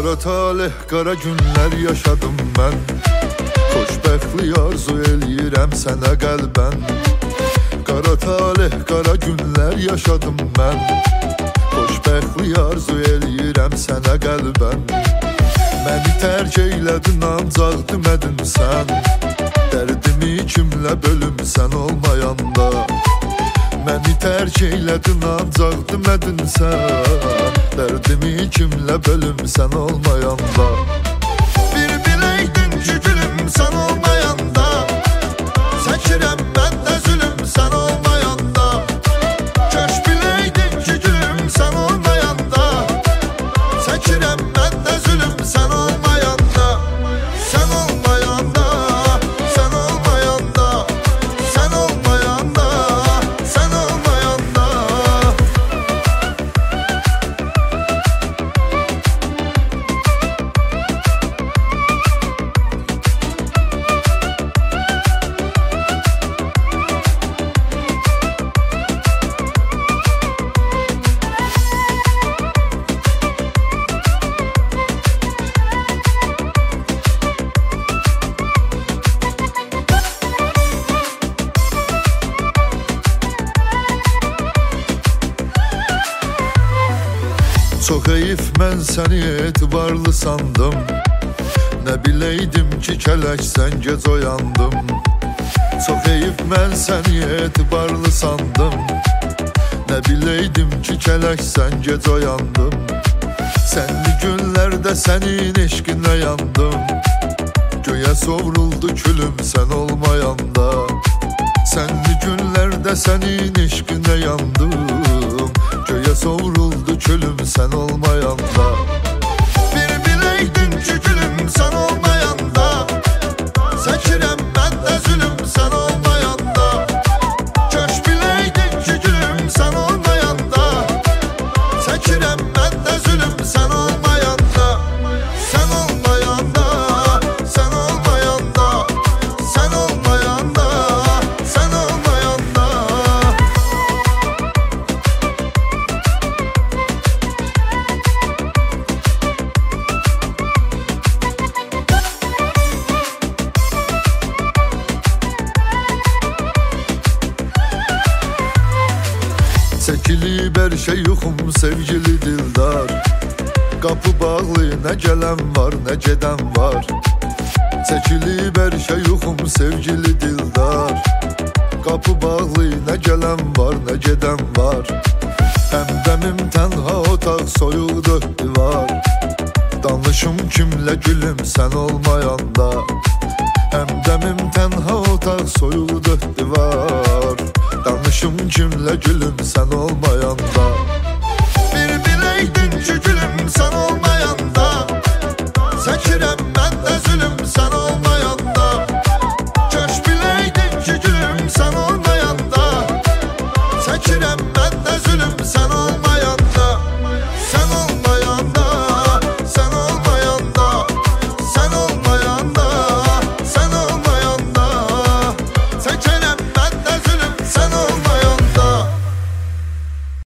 Qara talih, qara günlər yaşadım mən. Xoşbəxtlik arzu eləyirəm sənə qəlbən. Qara talih, qara günlər yaşadım mən. Xoşbəxtlik arzu eləyirəm sənə qəlbən. Məni tərk eylədin ancaq demədin sən. Dərdimi kimlə bölümsən olmayanda. Məni tərk eylədin ancaq demədin sən. Dərdimi kimlə bölümsən olmayanda. Bir biləydin ki gülüm sən olmayanda. Çəkirəm mən də zülüm sən olmayanda. Köş biləydin ki gülüm sən olmayanda. Çəkirəm mən də zülüm sən olmayanda. Sən olmayanda, sən olmayanda, sən olmayanda, sən olmayanda. Çox heyif mən səni etibarlı sandım. Nə biləydim ki kələksən gec oyandım. Çox heyif mən səni etibarlı sandım. Nə biləydim ki kələksən gec oyandım. Sənli günlərdə sənin eşqinə yandım. Göyə sovruldu külüm sən olmayanda. Sənli günlərdə sənin eşqinə yandım. Göyə sovruldu külüm sən olmayanda. Bir biləydin ki gülüm sən olmayanda. Çəkirəm mən də zülüm sən olmayanda. Köş biləydin ki gülüm sən olmayanda. Çəkirəm mən də zülüm sən olmayanda. Sən olmayanda, sən olmayanda, sən olmayanda, sən olmayanda. Çəkilib hər şey yoxum sevgili dildar. Qapı bağlı nə gələn var nə gedən var. Çəkilib hər şey yoxum sevgili dildar. Qapı bağlı nə gələn var nə gedən var. Həmdəmim tənha otaq soyuqdur divar. Danışım kimlə gülüm sən olmayanda. Həmdəmim tənha otaq soyuqdur divar. Danışım kimlə gülüm sən olmayanda. Bir biləydin ki gülüm